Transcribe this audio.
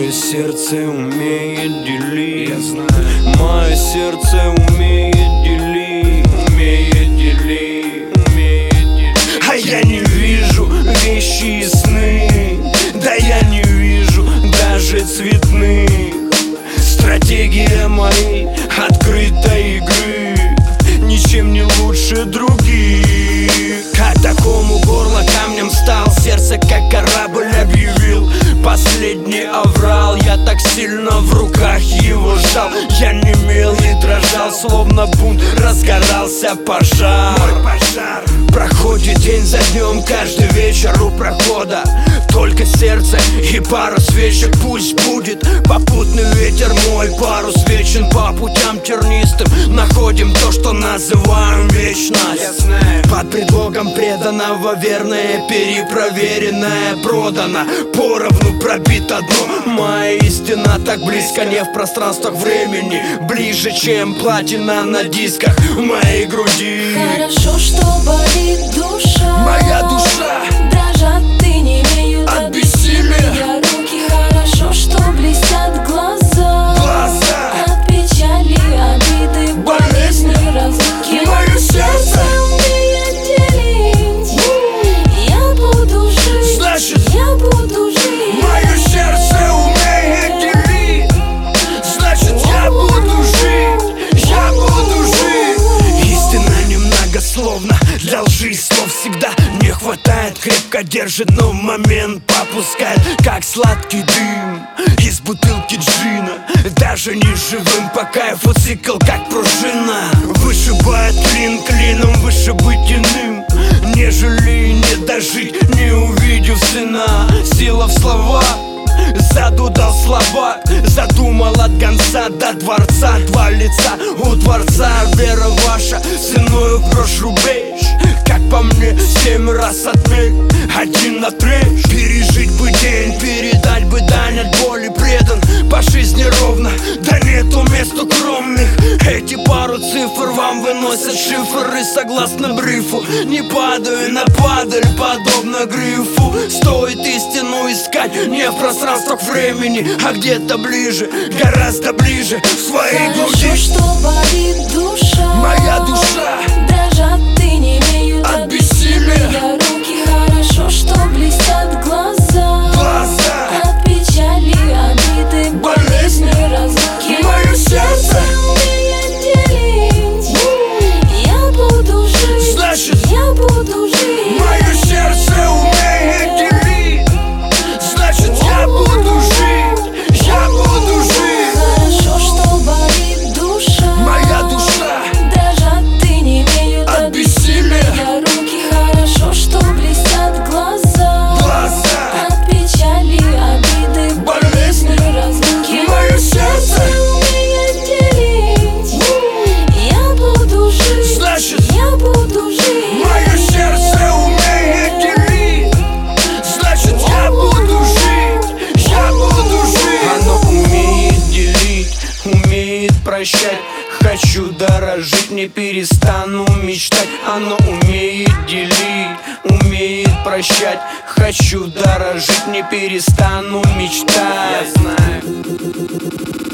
Мое сердце умеет делить, я знаю. Мое сердце умеет делить, умеет делить, умеет делить. А я не вижу вещи и сны, да я не вижу даже цветных. Стратегия моей открытой игры ничем не лучше других. А такому горло камнем стал, сердце как корабль объявил последний аврал. Я так сильно в руках его сжал, я немел и дрожал, словно бунт, разгорался пожар. Мой пожар. Проходит день за днем, каждый вечер у прохода только сердце и пару свечек. Пусть будет попутный ветер, мой парус вечен. По путям тернистым находим то, что называем вечность. Под предлогом преданного верное, перепроверенное продано, поровну пробито дно. Моя истина так близко, не в пространствах времени, ближе, чем платина на дисках в моей груди. Хорошо, что болит душа, моя душа дрожат и не имеют от бессилия руки. Хорошо, что блестят глаза, от печали, обиды, болезни, разлуки. Мое сердце умеет делить, я буду жить, значит, я буду жить. мое сердце умеет делить, значит, я буду жить, я буду жить. Истина немногословна, для лжи слов всегда не хватает. Крепко держит, но в момент попускает, как сладкий дым из бутылки джина. Даже не живым по кайфу цикл, как пружина. Вышибает клин клином, выше быть иным, нежели не дожить, не увидев сына. Сила в словах, задудал слова, задумал от конца до дворца. Два лица у дворца, вера ваша ценою в грош рубеж. Как по мне, 7 раз отметь, 1 на треть. Пережить бы день, передать бы дань от боли, предан по жизни ровно, да нету мест укромных. Эти пару цифр вам выносят шифры согласно брифу. Не падаю на падаль, подобно грифу. Стоит истину искать не в пространствах времени, а где-то ближе, гораздо ближе, в своей груди. Хорошо, что болит душа, моя душа дрожат и не имеют от бессилия руки. Хорошо, что блестят глаза, от печали, обиды, болезни, разлуки. Мое сердце умеет делить, я буду жить, значит, я буду жить. мое сердце умеет делить, значит, я буду жить, я буду жить. Хорошо, что болит душа, моя душа дрожат и не имеют от бессилия руки. Хорошо, что блестят глаза, от печали, обиды, болезни, разлуки. Мое сердце умеет делить, я буду жить, значит, я буду жить. мое сердце умеет делить, значит, я буду жить, я буду жить. Оно умеет делить, умеет прощать. Хочу дорожить, не перестану мечтать. Оно умеет делить, умеет прощать. Хочу дорожить, не перестану мечтать. Я знаю.